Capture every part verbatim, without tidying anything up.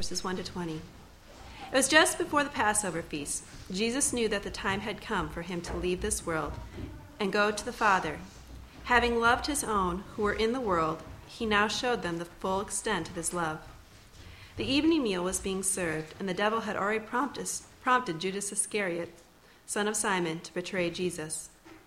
verses one to twenty. It was just before the Passover feast. Jesus knew that the time had come for him to leave this world and go to the Father. Having loved his own who were in the world, he now showed them the full extent of his love. The evening meal was being served, and the devil had already prompted, prompted Judas Iscariot, son of Simon, to betray Jesus.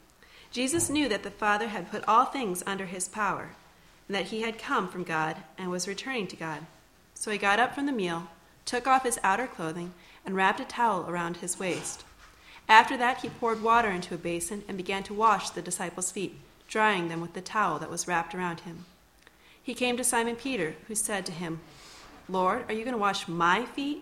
Jesus knew that the Father had put all things under his power, and that he had come from God and was returning to God. So he got up from the meal, took off his outer clothing, and wrapped a towel around his waist. After that, he poured water into a basin and began to wash the disciples' feet, drying them with the towel that was wrapped around him. He came to Simon Peter, who said to him, "Lord, are you going to wash my feet?"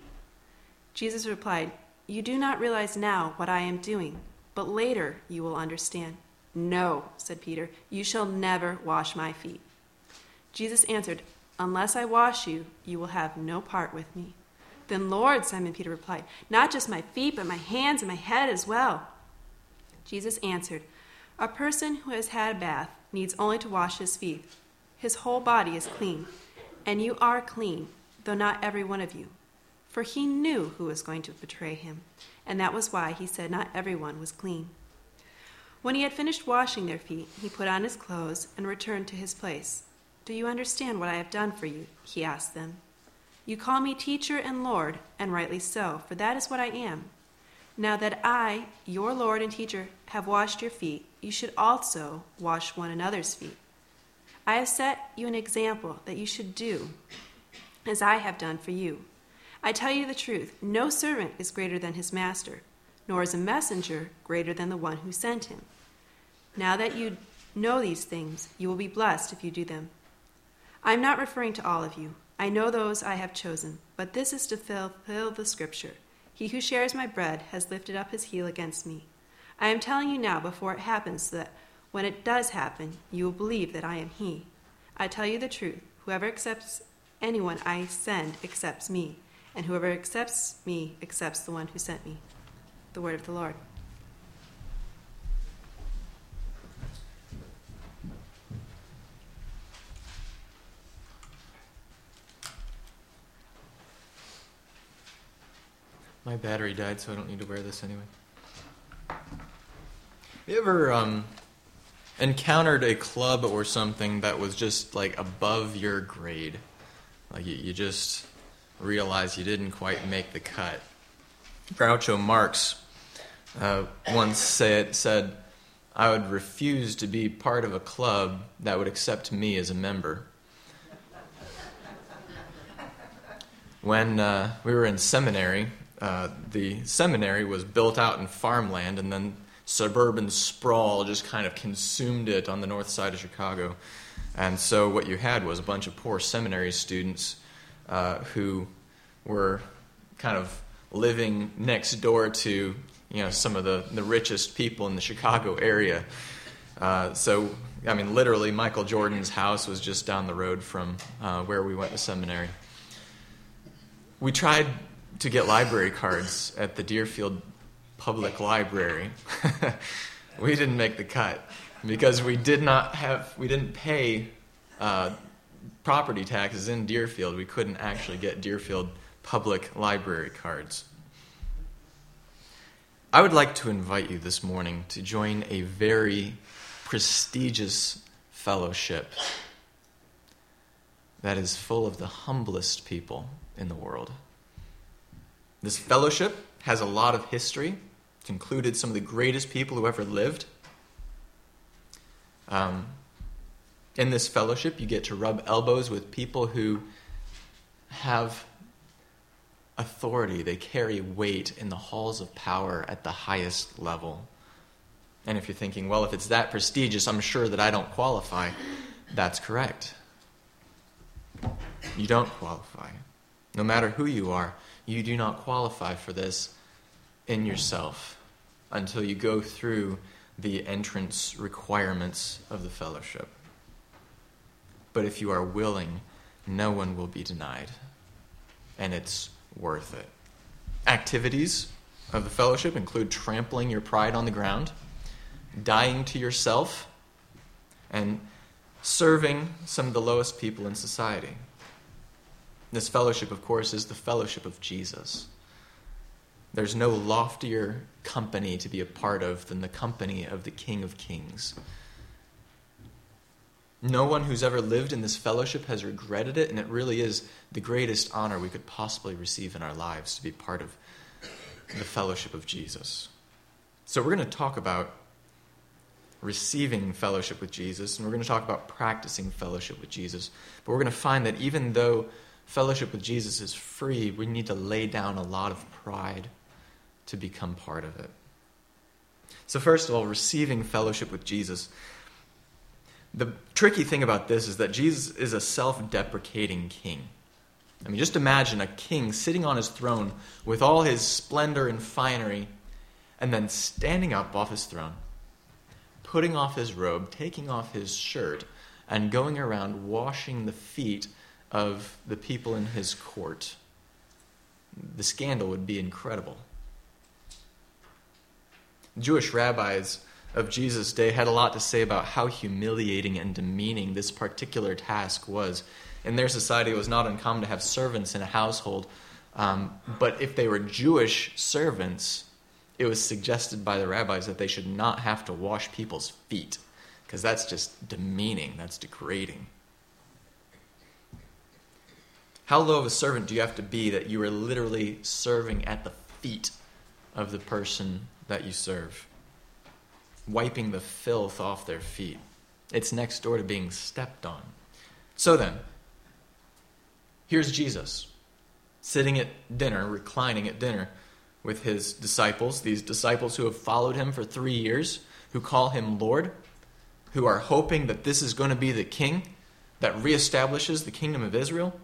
Jesus replied, "You do not realize now what I am doing, but later you will understand." "No," said Peter, "you shall never wash my feet." Jesus answered, "Unless I wash you, you will have no part with me." "Then, Lord," Simon Peter replied, "not just my feet, but my hands and my head as well." Jesus answered, "A person who has had a bath needs only to wash his feet. His whole body is clean, and you are clean, though not every one of you." For he knew who was going to betray him, and that was why he said not everyone was clean. When he had finished washing their feet, he put on his clothes and returned to his place. "Do you understand what I have done for you?" he asked them. "You call me teacher and Lord, and rightly so, for that is what I am. Now that I, your Lord and teacher, have washed your feet, you should also wash one another's feet. I have set you an example that you should do as I have done for you. I tell you the truth, no servant is greater than his master, nor is a messenger greater than the one who sent him. Now that you know these things, you will be blessed if you do them. I am not referring to all of you. I know those I have chosen, but this is to fulfill the scripture. He who shares my bread has lifted up his heel against me. I am telling you now before it happens, so that when it does happen, you will believe that I am he. I tell you the truth, whoever accepts anyone I send accepts me, and whoever accepts me accepts the one who sent me." The word of the Lord. My battery died, so I don't need to wear this anyway. You ever um, encountered a club or something that was just like above your grade? Like you, you just realized you didn't quite make the cut. Groucho Marx uh, once said, said, "I would refuse to be part of a club that would accept me as a member." When uh, we were in seminary, Uh, the seminary was built out in farmland, and then suburban sprawl just kind of consumed it on the north side of Chicago. And so what you had was a bunch of poor seminary students uh, who were kind of living next door to, you know, some of the, the richest people in the Chicago area. Uh, so, I mean, literally, Michael Jordan's house was just down the road from uh, where we went to seminary. We tried to get library cards at the Deerfield Public Library. We didn't make the cut because we did not have, we didn't pay uh, property taxes in Deerfield. We couldn't actually get Deerfield Public Library cards. I would like to invite you this morning to join a very prestigious fellowship that is full of the humblest people in the world. This fellowship has a lot of history. It's included some of the greatest people who ever lived. Um, in this fellowship, you get to rub elbows with people who have authority. They carry weight in the halls of power at the highest level. And if you're thinking, well, if it's that prestigious, I'm sure that I don't qualify. That's correct. You don't qualify. No matter who you are, you do not qualify for this in yourself until you go through the entrance requirements of the fellowship. But if you are willing, no one will be denied, and it's worth it. Activities of the fellowship include trampling your pride on the ground, dying to yourself, and serving some of the lowest people in society. This fellowship, of course, is the fellowship of Jesus. There's no loftier company to be a part of than the company of the King of Kings. No one who's ever lived in this fellowship has regretted it, and it really is the greatest honor we could possibly receive in our lives to be part of the fellowship of Jesus. So we're going to talk about receiving fellowship with Jesus, and we're going to talk about practicing fellowship with Jesus. But we're going to find that even though fellowship with Jesus is free, we need to lay down a lot of pride to become part of it. So first of all, receiving fellowship with Jesus. The tricky thing about this is that Jesus is a self-deprecating king. I mean, just imagine a king sitting on his throne with all his splendor and finery, and then standing up off his throne, putting off his robe, taking off his shirt, and going around washing the feet of the people in his court. The scandal would be incredible. Jewish rabbis of Jesus' day had a lot to say about how humiliating and demeaning this particular task was. In their society, it was not uncommon to have servants in a household, um, but if they were Jewish servants, it was suggested by the rabbis that they should not have to wash people's feet, because that's just demeaning, that's degrading. How low of a servant do you have to be that you are literally serving at the feet of the person that you serve, wiping the filth off their feet? It's next door to being stepped on. So then, here's Jesus, sitting at dinner, reclining at dinner with his disciples, these disciples who have followed him for three years, who call him Lord, who are hoping that this is going to be the king that reestablishes the kingdom of Israel.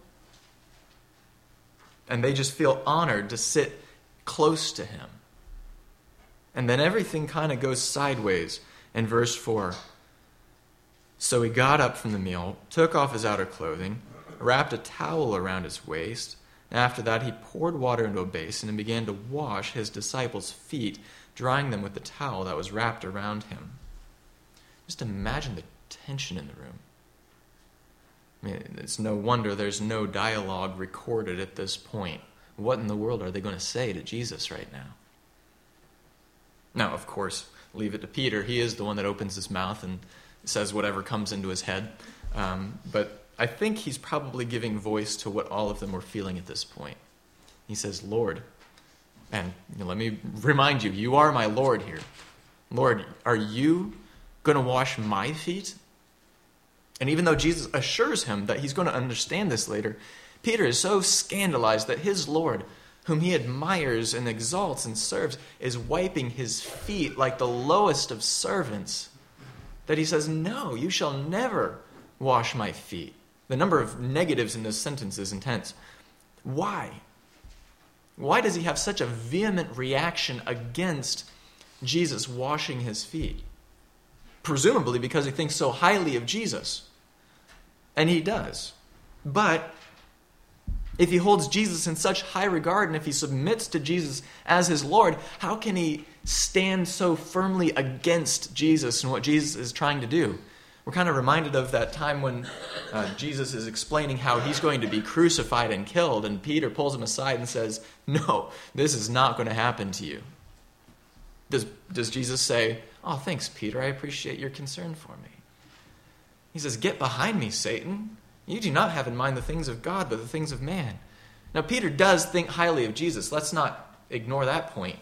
And they just feel honored to sit close to him. And then everything kind of goes sideways in verse four. So he got up from the meal, took off his outer clothing, wrapped a towel around his waist, and after that he poured water into a basin and began to wash his disciples' feet, drying them with the towel that was wrapped around him. Just imagine the tension in the room. I mean, it's no wonder there's no dialogue recorded at this point. What in the world are they going to say to Jesus right now? Now, of course, leave it to Peter. He is the one that opens his mouth and says whatever comes into his head. Um, but I think he's probably giving voice to what all of them were feeling at this point. He says, Lord, and you know, let me remind you, you are my Lord here. Lord, are you going to wash my feet? And even though Jesus assures him that he's going to understand this later, Peter is so scandalized that his Lord, whom he admires and exalts and serves, is wiping his feet like the lowest of servants, that he says, no, you shall never wash my feet. The number of negatives in this sentence is intense. Why? Why does he have such a vehement reaction against Jesus washing his feet? Presumably because he thinks so highly of Jesus. And he does. But if he holds Jesus in such high regard, and if he submits to Jesus as his Lord, how can he stand so firmly against Jesus and what Jesus is trying to do? We're kind of reminded of that time when uh, Jesus is explaining how he's going to be crucified and killed, and Peter pulls him aside and says, no, this is not going to happen to you. Does, does Jesus say, oh, thanks, Peter, I appreciate your concern for me? He says, get behind me, Satan. You do not have in mind the things of God, but the things of man. Now, Peter does think highly of Jesus. Let's not ignore that point.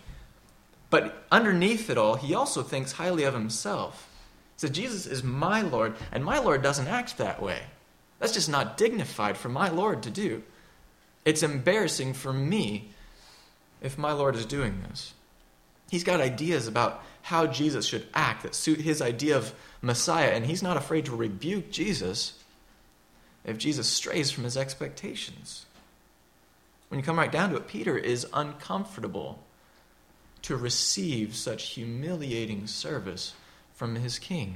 But underneath it all, he also thinks highly of himself. He said, Jesus is my Lord, and my Lord doesn't act that way. That's just not dignified for my Lord to do. It's embarrassing for me if my Lord is doing this. He's got ideas about how Jesus should act that suit his idea of Messiah, and he's not afraid to rebuke Jesus if Jesus strays from his expectations. When you come right down to it, Peter is uncomfortable to receive such humiliating service from his king.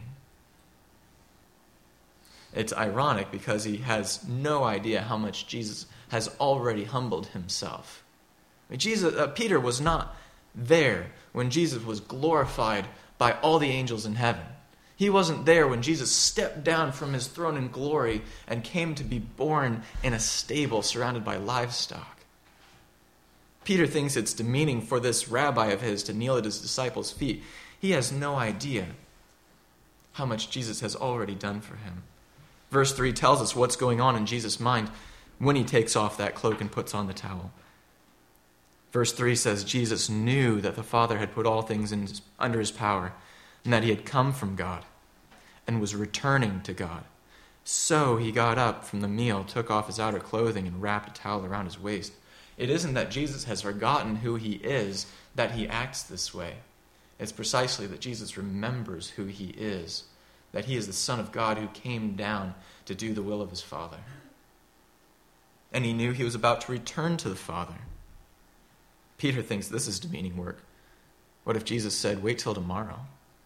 It's ironic because he has no idea how much Jesus has already humbled himself. I mean, Jesus, uh, Peter was not there when Jesus was glorified by all the angels in heaven. He He wasn't there when Jesus stepped down from his throne in glory and came to be born in a stable surrounded by livestock. Peter thinks it's demeaning for this rabbi of his to kneel at his disciples' feet. He has no idea how much Jesus has already done for him. Verse three tells us what's going on in Jesus' mind when he takes off that cloak and puts on the towel. Verse three says, Jesus knew that the Father had put all things in his, under his power, and that he had come from God and was returning to God. So he got up from the meal, took off his outer clothing, and wrapped a towel around his waist. It isn't that Jesus has forgotten who he is that he acts this way. It's precisely that Jesus remembers who he is, that he is the Son of God who came down to do the will of his Father. And he knew he was about to return to the Father. Peter thinks this is demeaning work. What if Jesus said, wait till tomorrow?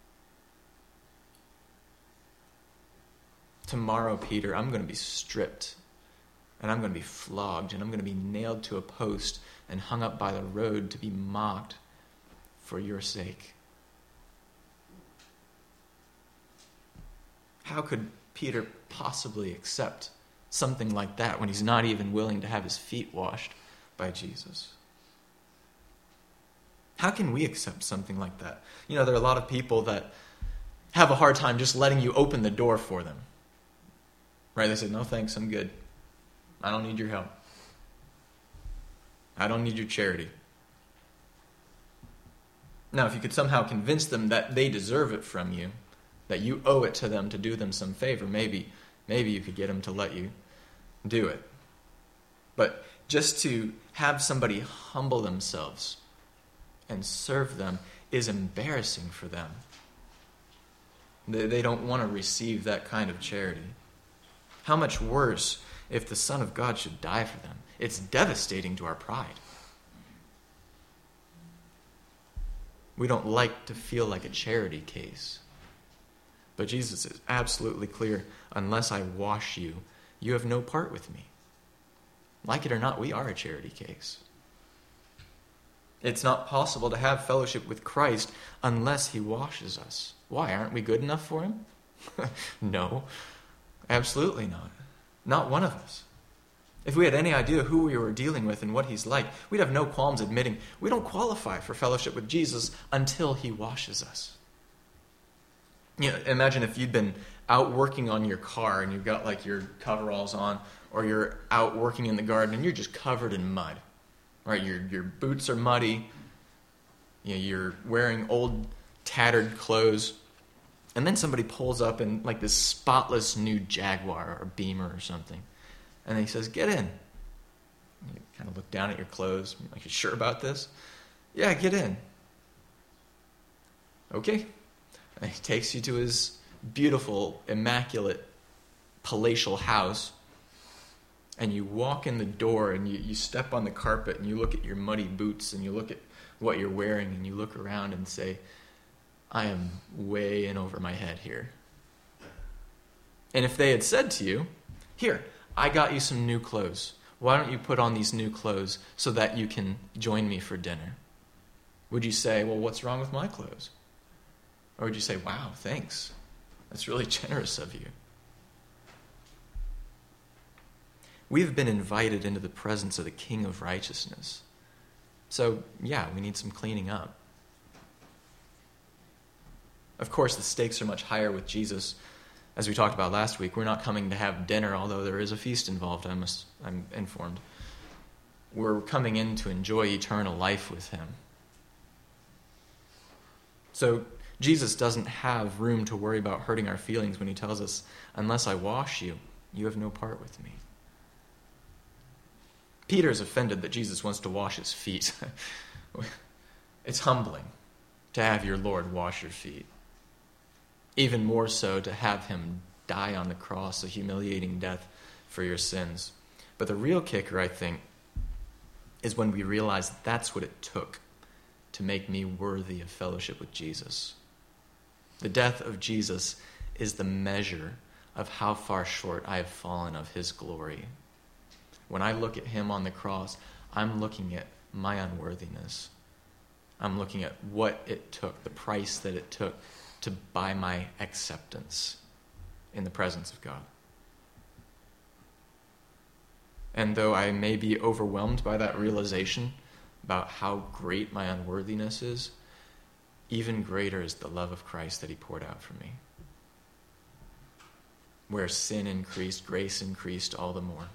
Tomorrow, Peter, I'm going to be stripped, and I'm going to be flogged, and I'm going to be nailed to a post and hung up by the road to be mocked for your sake. How could Peter possibly accept something like that when he's not even willing to have his feet washed by Jesus? How can we accept something like that? You know, there are a lot of people that have a hard time just letting you open the door for them. Right? They say, no thanks, I'm good. I don't need your help. I don't need your charity. Now, if you could somehow convince them that they deserve it from you, that you owe it to them to do them some favor, maybe, maybe you could get them to let you do it. But just to have somebody humble themselves and serve them is embarrassing for them. They, they don't want to receive that kind of charity. How much worse if the Son of God should die for them? It's devastating to our pride. We don't like to feel like a charity case. But Jesus is absolutely clear, unless I wash you, you have no part with me. Like it or not, we are a charity case. It's not possible to have fellowship with Christ unless he washes us. Why? Aren't we good enough for him? No, absolutely not. Not one of us. If we had any idea who we were dealing with and what he's like, we'd have no qualms admitting we don't qualify for fellowship with Jesus until he washes us. You know, imagine if you'd been out working on your car and you've got like your coveralls on, or you're out working in the garden and you're just covered in mud. Right? Your your boots are muddy. You know, you're wearing old tattered clothes. And then somebody pulls up in like this spotless new Jaguar or Beamer or something. And he says, get in. And you kind of look down at your clothes. Like, you sure about this? Yeah, get in. Okay. And he takes you to his beautiful, immaculate, palatial house. And you walk in the door and you, you step on the carpet and you look at your muddy boots and you look at what you're wearing and you look around and say, I am way in over my head here. And if they had said to you, here, I got you some new clothes. Why don't you put on these new clothes so that you can join me for dinner? Would you say, well, what's wrong with my clothes? Or would you say, wow, thanks. That's really generous of you. We have been invited into the presence of the King of Righteousness. So, yeah, we need some cleaning up. Of course, the stakes are much higher with Jesus. As we talked about last week, we're not coming to have dinner, although there is a feast involved, I must, I'm informed. We're coming in to enjoy eternal life with him. So Jesus doesn't have room to worry about hurting our feelings when he tells us, unless I wash you, you have no part with me. Peter's offended that Jesus wants to wash his feet. It's humbling to have your Lord wash your feet. Even more so to have him die on the cross, a humiliating death for your sins. But the real kicker, I think, is when we realize that that's what it took to make me worthy of fellowship with Jesus. The death of Jesus is the measure of how far short I have fallen of his glory. When I look at him on the cross, I'm looking at my unworthiness. I'm looking at what it took, the price that it took to buy my acceptance in the presence of God. And though I may be overwhelmed by that realization about how great my unworthiness is, even greater is the love of Christ that he poured out for me. Where sin increased, grace increased all the more.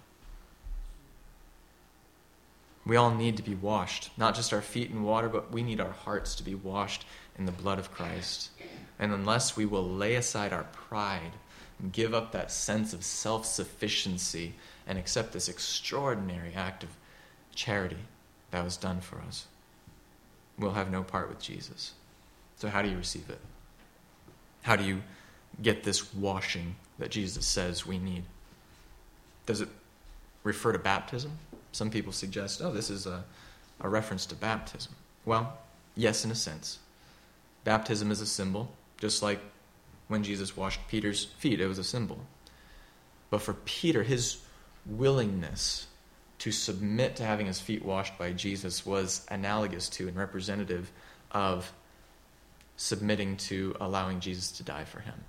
We all need to be washed, not just our feet in water, but we need our hearts to be washed in the blood of Christ. And unless we will lay aside our pride and give up that sense of self-sufficiency and accept this extraordinary act of charity that was done for us, we'll have no part with Jesus. So how do you receive it? How do you get this washing that Jesus says we need? Does it refer to baptism? Some people suggest, oh, this is a, a reference to baptism. Well, yes, in a sense. Baptism is a symbol, just like when Jesus washed Peter's feet, it was a symbol. But for Peter, his willingness to submit to having his feet washed by Jesus was analogous to and representative of submitting to allowing Jesus to die for him.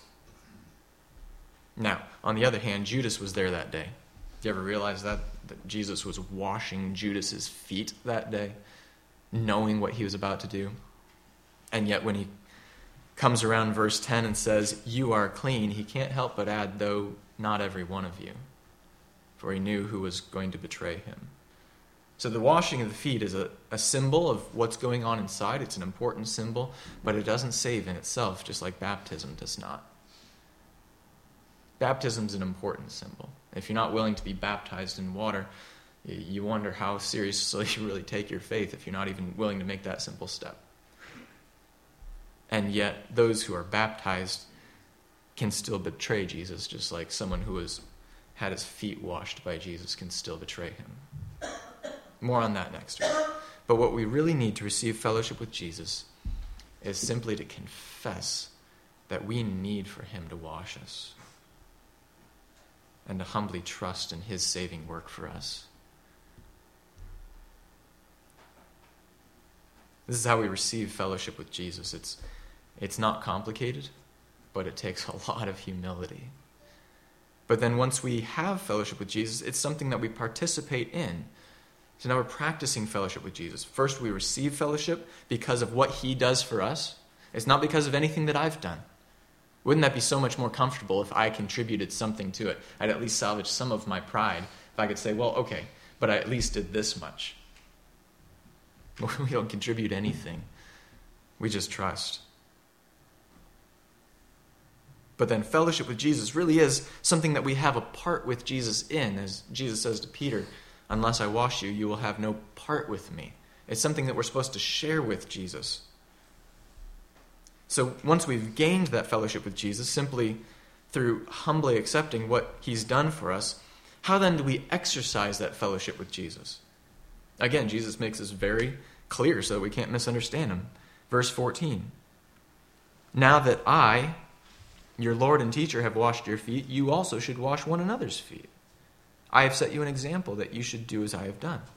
Now, on the other hand, Judas was there that day. Do you ever realize that? That Jesus was washing Judas's feet that day, knowing what he was about to do? And yet when he comes around verse ten and says, "You are clean," he can't help but add, "though not every one of you." For he knew who was going to betray him. So the washing of the feet is a, a symbol of what's going on inside. It's an important symbol, but it doesn't save in itself, just like baptism does not. Baptism is an important symbol. If you're not willing to be baptized in water, you wonder how seriously you really take your faith if you're not even willing to make that simple step. And yet, those who are baptized can still betray Jesus, just like someone who has had his feet washed by Jesus can still betray him. More on that next week. But what we really need to receive fellowship with Jesus is simply to confess that we need for him to wash us and to humbly trust in his saving work for us. This is how we receive fellowship with Jesus. It's, it's not complicated, but it takes a lot of humility. But then once we have fellowship with Jesus, it's something that we participate in. So now we're practicing fellowship with Jesus. First, we receive fellowship because of what he does for us. It's not because of anything that I've done. Wouldn't that be so much more comfortable if I contributed something to it? I'd at least salvage some of my pride if I could say, well, okay, but I at least did this much. We don't contribute anything. We just trust. But then fellowship with Jesus really is something that we have a part with Jesus in. As Jesus says to Peter, "Unless I wash you, you will have no part with me." It's something that we're supposed to share with Jesus. So once we've gained that fellowship with Jesus, simply through humbly accepting what he's done for us, how then do we exercise that fellowship with Jesus? Again, Jesus makes this very clear so that we can't misunderstand him. Verse fourteen, "Now that I, your Lord and teacher, have washed your feet, you also should wash one another's feet. I have set you an example that you should do as I have done."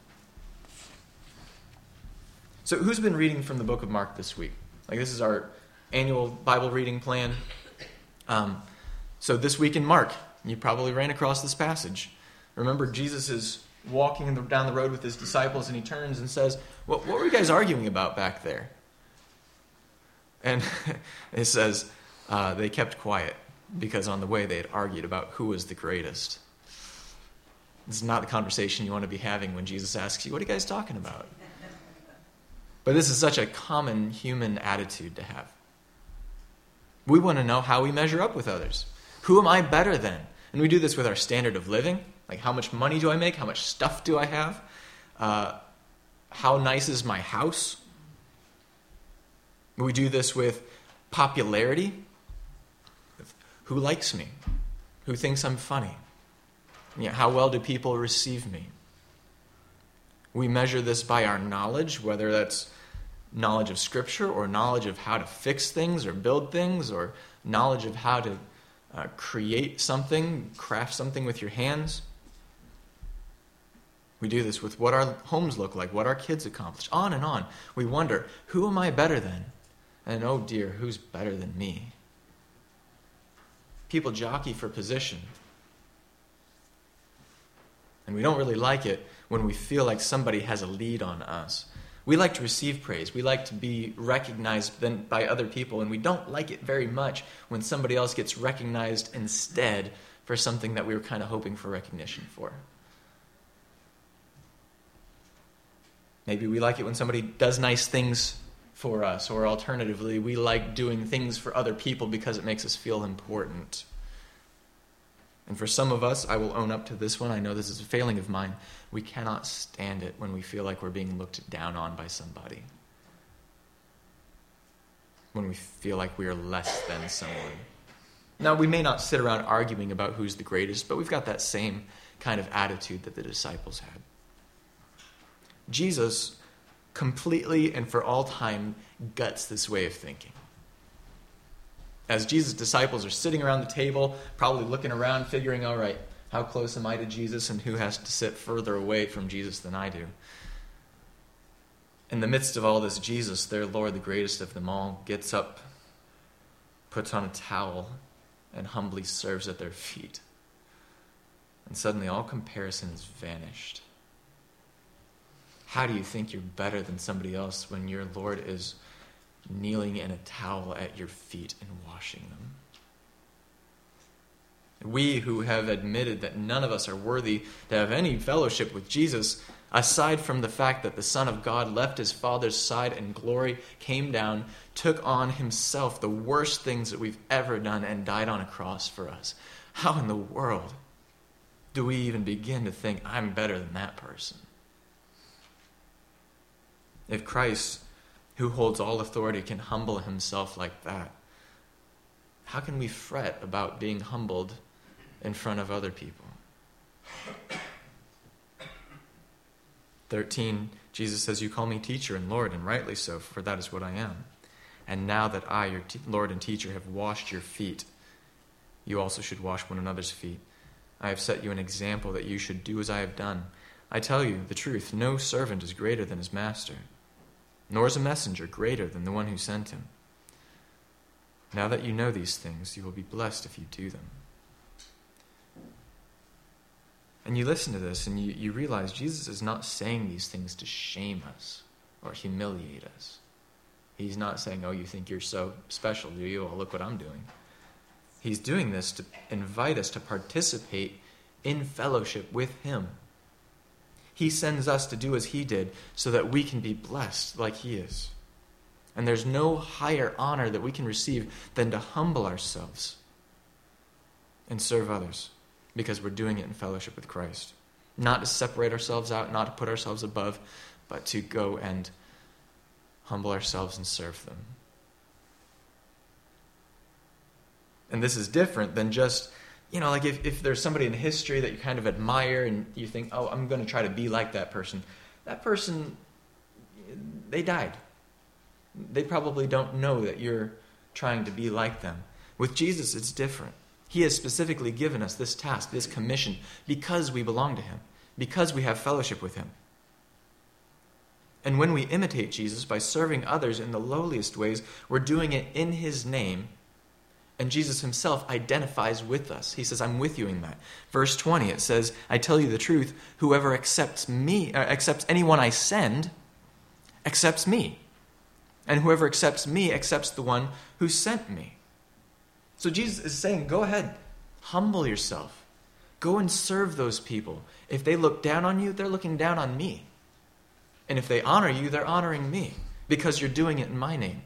So who's been reading from the book of Mark this week? Like, this is our annual Bible reading plan. Um, so this week in Mark, you probably ran across this passage. Remember, Jesus is walking down the road with his disciples, and he turns and says, well, what were you guys arguing about back there? And it says, uh, they kept quiet because on the way they had argued about who was the greatest. This is not the conversation you want to be having when Jesus asks you, what are you guys talking about? But this is such a common human attitude to have. We want to know how we measure up with others. Who am I better than? And we do this with our standard of living. Like, how much money do I make? How much stuff do I have? Uh, how nice is my house? We do this with popularity. Who likes me? Who thinks I'm funny? You know, how well do people receive me? We measure this by our knowledge, whether that's knowledge of Scripture or knowledge of how to fix things or build things or knowledge of how to uh, create something, craft something with your hands. We do this with what our homes look like, what our kids accomplish, on and on. We wonder, who am I better than? And oh dear, who's better than me? People jockey for position. And we don't really like it when we feel like somebody has a lead on us. We like to receive praise. We like to be recognized then by other people, and we don't like it very much when somebody else gets recognized instead for something that we were kind of hoping for recognition for. Maybe we like it when somebody does nice things for us, or alternatively, we like doing things for other people because it makes us feel important. And for some of us, I will own up to this one. I know this is a failing of mine. We cannot stand it when we feel like we're being looked down on by somebody. When we feel like we are less than someone. Now, we may not sit around arguing about who's the greatest, but we've got that same kind of attitude that the disciples had. Jesus completely and for all time guts this way of thinking. As Jesus' disciples are sitting around the table, probably looking around, figuring, all right, how close am I to Jesus and who has to sit further away from Jesus than I do? In the midst of all this, Jesus, their Lord, the greatest of them all, gets up, puts on a towel, and humbly serves at their feet. And suddenly all comparison is vanished. How do you think you're better than somebody else when your Lord is kneeling in a towel at your feet and washing them? We who have admitted that none of us are worthy to have any fellowship with Jesus, aside from the fact that the Son of God left his Father's side in glory, came down, took on himself the worst things that we've ever done, and died on a cross for us. How in the world do we even begin to think I'm better than that person? If Christ, who holds all authority, can humble himself like that, how can we fret about being humbled in front of other people? thirteen, Jesus says, "You call me teacher and Lord, and rightly so, for that is what I am. And now that I, your t- Lord and teacher, have washed your feet, you also should wash one another's feet. I have set you an example that you should do as I have done. I tell you the truth, no servant is greater than his master, nor is a messenger greater than the one who sent him. Now that you know these things, you will be blessed if you do them." And you listen to this and you, you realize Jesus is not saying these things to shame us or humiliate us. He's not saying, oh, you think you're so special, do you? Well, look what I'm doing. He's doing this to invite us to participate in fellowship with him. He sends us to do as he did so that we can be blessed like he is. And there's no higher honor that we can receive than to humble ourselves and serve others because we're doing it in fellowship with Christ. Not to separate ourselves out, not to put ourselves above, but to go and humble ourselves and serve them. And this is different than just, you know, like if, if there's somebody in history that you kind of admire and you think, oh, I'm going to try to be like that person. That person, they died. They probably don't know that you're trying to be like them. With Jesus, it's different. He has specifically given us this task, this commission, because we belong to him, because we have fellowship with him. And when we imitate Jesus by serving others in the lowliest ways, we're doing it in his name. And Jesus himself identifies with us. He says, I'm with you in that. Verse twenty, it says, I tell you the truth, whoever accepts me, uh, accepts anyone I send, accepts me. And whoever accepts me accepts the one who sent me. So Jesus is saying, go ahead, humble yourself. Go and serve those people. If they look down on you, they're looking down on me. And if they honor you, they're honoring me because you're doing it in my name.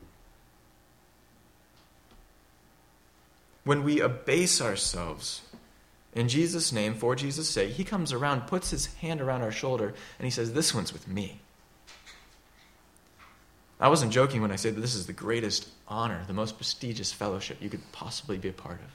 When we abase ourselves in Jesus' name, for Jesus' sake, he comes around, puts his hand around our shoulder, and he says, this one's with me. I wasn't joking when I said that this is the greatest honor, the most prestigious fellowship you could possibly be a part of.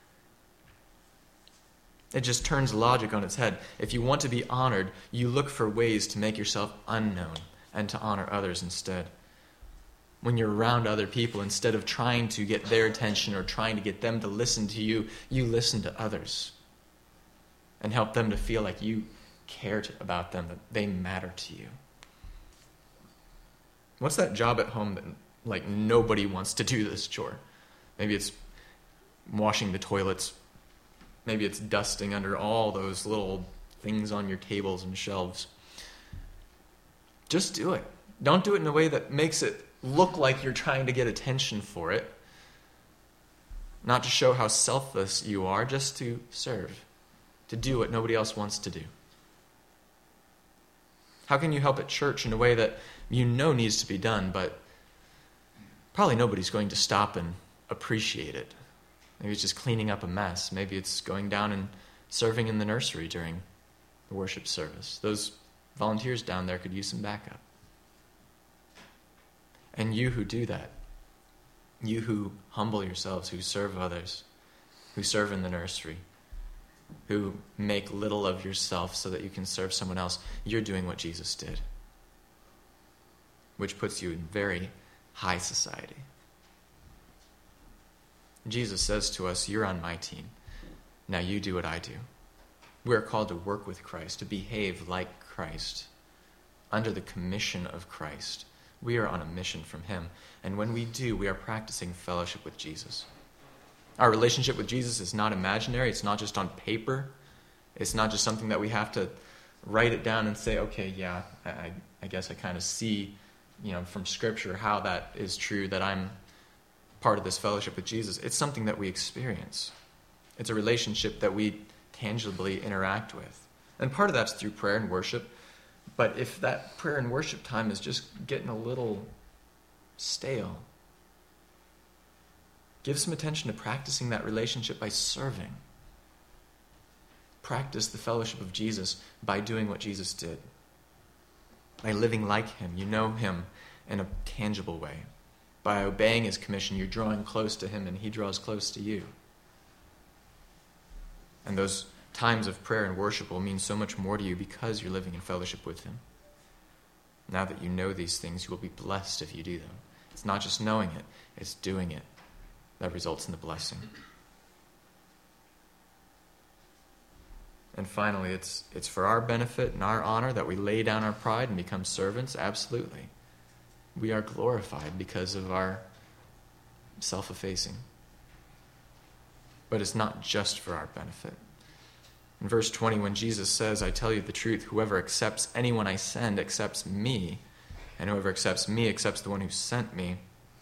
It just turns logic on its head. If you want to be honored, you look for ways to make yourself unknown and to honor others instead. When you're around other people, instead of trying to get their attention or trying to get them to listen to you, you listen to others and help them to feel like you care about them, that they matter to you. What's that job at home that like nobody wants to do this chore. Maybe it's washing the toilets. Maybe it's dusting under all those little things on your tables and shelves. Just do it. Don't do it in a way that makes it look like you're trying to get attention for it. Not to show how selfless you are, just to serve. To do what nobody else wants to do. How can you help at church in a way that you know needs to be done, but probably nobody's going to stop and appreciate it? Maybe it's just cleaning up a mess. Maybe it's going down and serving in the nursery during the worship service. Those volunteers down there could use some backup. And you who do that, you who humble yourselves, who serve others, who serve in the nursery, who make little of yourself so that you can serve someone else, you're doing what Jesus did, which puts you in very high society. Jesus says to us, you're on my team. Now you do what I do. We're called to work with Christ, to behave like Christ, under the commission of Christ. We are on a mission from him. And when we do, we are practicing fellowship with Jesus. Our relationship with Jesus is not imaginary. It's not just on paper. It's not just something that we have to write it down and say, okay, yeah, I, I guess I kind of see, you know, from Scripture how that is true, that I'm part of this fellowship with Jesus. It's something that we experience. It's a relationship that we tangibly interact with. And part of that's through prayer and worship. But if that prayer and worship time is just getting a little stale, give some attention to practicing that relationship by serving. Practice the fellowship of Jesus by doing what Jesus did. By living like him. You know him in a tangible way. By obeying his commission, you're drawing close to him and he draws close to you. And those times of prayer and worship will mean so much more to you because you're living in fellowship with him. Now that you know these things, you will be blessed if you do them. It's not just knowing it, it's doing it that results in the blessing. And finally, it's it's for our benefit and our honor that we lay down our pride and become servants. Absolutely. We are glorified because of our self-effacing. But it's not just for our benefit. In verse twenty, when Jesus says, I tell you the truth, whoever accepts anyone I send accepts me, and whoever accepts me accepts the one who sent me.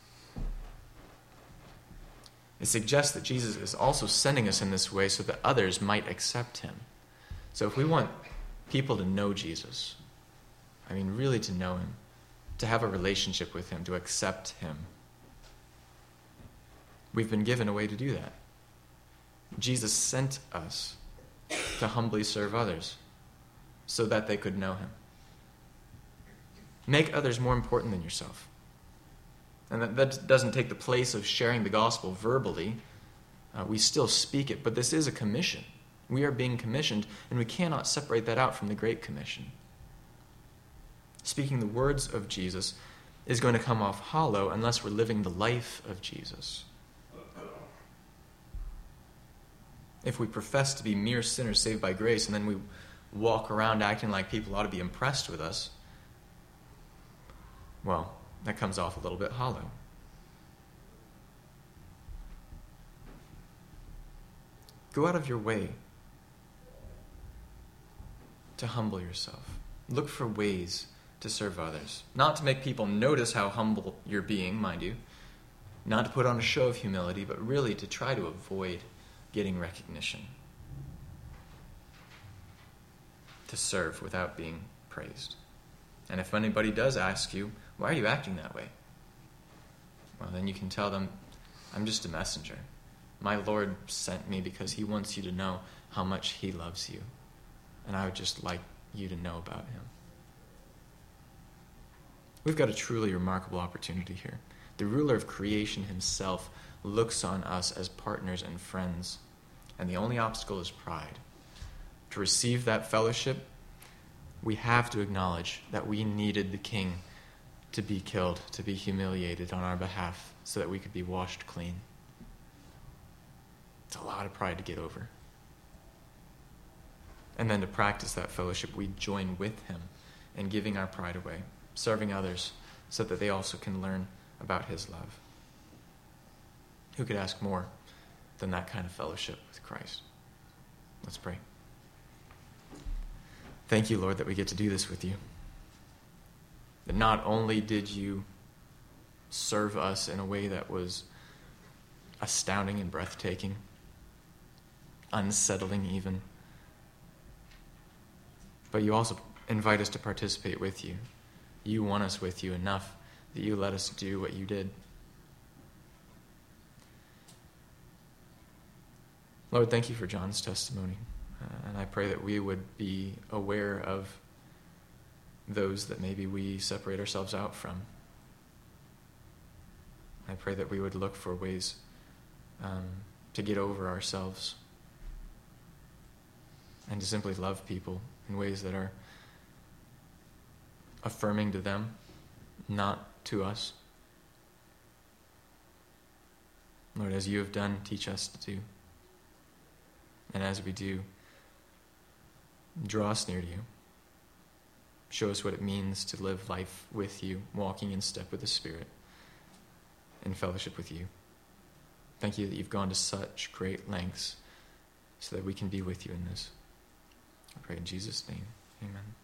It suggests that Jesus is also sending us in this way so that others might accept him. So if we want people to know Jesus, I mean really to know him, to have a relationship with him, to accept him, we've been given a way to do that. Jesus sent us to humbly serve others so that they could know him. Make others more important than yourself. And that, that doesn't take the place of sharing the gospel verbally. Uh, we still speak it, but this is a commission. We are being commissioned, and we cannot separate that out from the Great Commission. Speaking the words of Jesus is going to come off hollow unless we're living the life of Jesus. If we profess to be mere sinners saved by grace, and then we walk around acting like people ought to be impressed with us, well, that comes off a little bit hollow. Go out of your way to humble yourself. Look for ways to serve others. Not to make people notice how humble you're being, mind you. Not to put on a show of humility, but really to try to avoid getting recognition. To serve without being praised. And if anybody does ask you, why are you acting that way? Well, then you can tell them, I'm just a messenger. My Lord sent me because he wants you to know how much he loves you. And I would just like you to know about him. We've got a truly remarkable opportunity here. The ruler of creation himself looks on us as partners and friends. And the only obstacle is pride. To receive that fellowship, we have to acknowledge that we needed the king to be killed, to be humiliated on our behalf, so that we could be washed clean. It's a lot of pride to get over. And then to practice that fellowship, we join with him in giving our pride away, serving others, so that they also can learn about his love. Who could ask more than that kind of fellowship with Christ? Let's pray. Thank you, Lord, that we get to do this with you. That not only did you serve us in a way that was astounding and breathtaking, unsettling even, but you also invite us to participate with you. You want us with you enough that you let us do what you did. Lord, thank you for John's testimony. Uh, and I pray that we would be aware of those that maybe we separate ourselves out from. I pray that we would look for ways um, to get over ourselves and to simply love people in ways that are affirming to them, not to us. Lord, as you have done, teach us to do. And as we do, draw us near to you. Show us what it means to live life with you, walking in step with the Spirit, in fellowship with you. Thank you that you've gone to such great lengths so that we can be with you in this. I pray in Jesus' name. Amen.